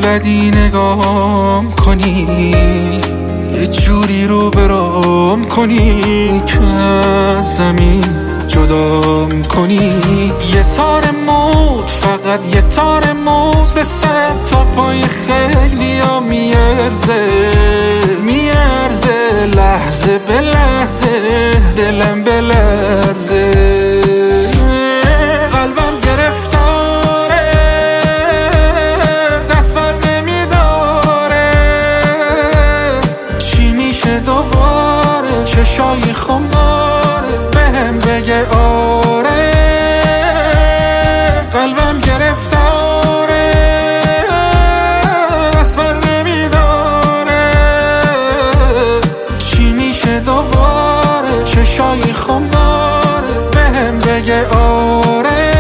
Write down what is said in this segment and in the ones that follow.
بلدی نگام کنی، یه جوری رو برام کنی که از زمین جدام کنی. یه تار موت، فقط یه تار موت به سر تا پای خیلی ها میارزه، لحظه به لحظه دلم بلرزه. قلبم گرفتاره، دست بر نمیداره، چی میشه دوباره؟ چشای خماره بهم بگه آره. قلبم گرفتاره، دست بر نمیداره، چی میشه دوباره؟ چشای خماره بهم بگه آره.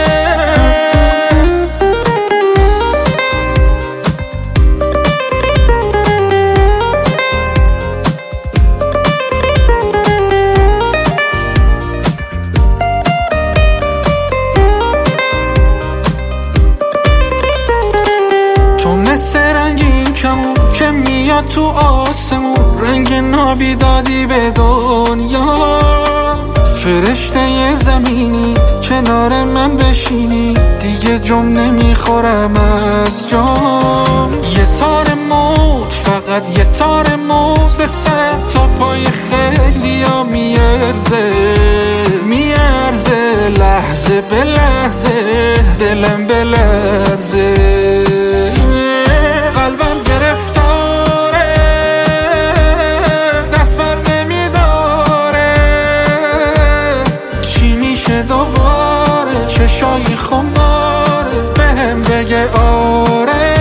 مثل رنگین کمون که میاد تو آسمون، رنگ نابیدادی به دنیا. فرشته زمینی کنار من بشینی، دیگه جم نمیخورم از جام. یه تار موت، فقط یه تار موت به سر تا پای خیلی ها میارزه، لحظه به لحظه دلم بلرزه. قلبم گرفتاره، دست بر نمیداره، چی میشه دوباره؟ چشای خماره بهم بگه آره.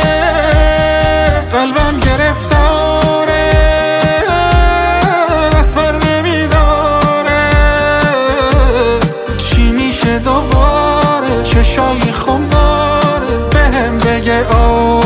قلبم گرفتاره، دست بر نمیداره، چی میشه دوباره؟ چشای خماره بهم بگه آره.